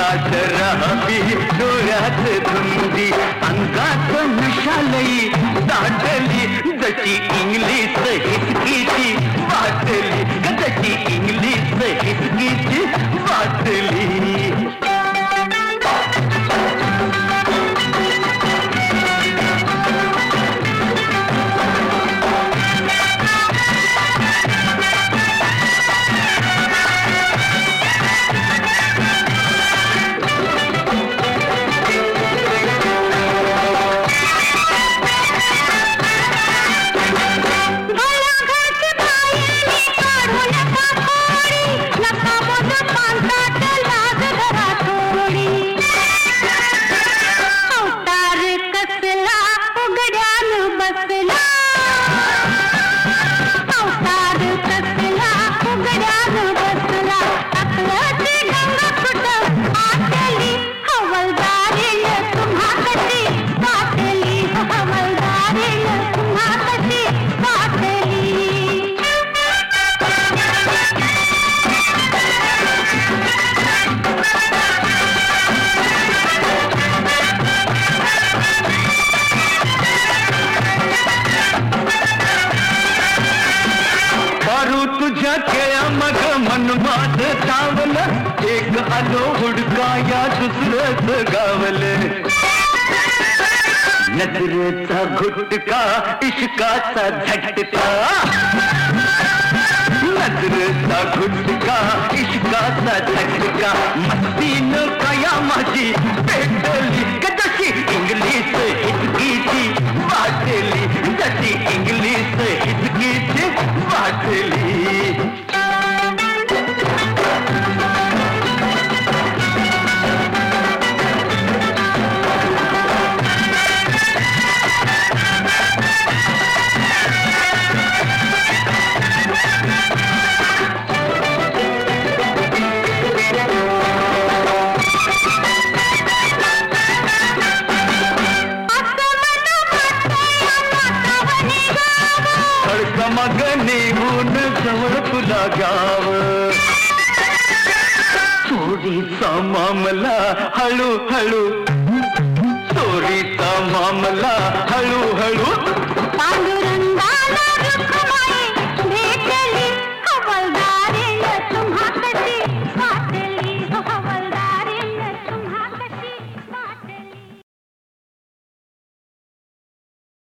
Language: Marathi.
अंगात राहावी डोळ्यात धुंदी अंगात नशालई दाटली जशी इंग्लिश हिसकीची बाटली जशी इंग्लिश हिसकीची बाटली मनमाद सावल एक आलो हुडकाया दुसरंच गावल नजरेचा घुटका इश्काचा झटका नजरेचा घुटका इश्काचा झटका मस्तीन काया माझी पेटली जशी इंग्लिश हिचकीची वाटली जशी इंग्लिश हिचकीची वाटली मगनीहून जवळ तुला गाव चोरीचा मामला हळूहळू चोरीचा मामला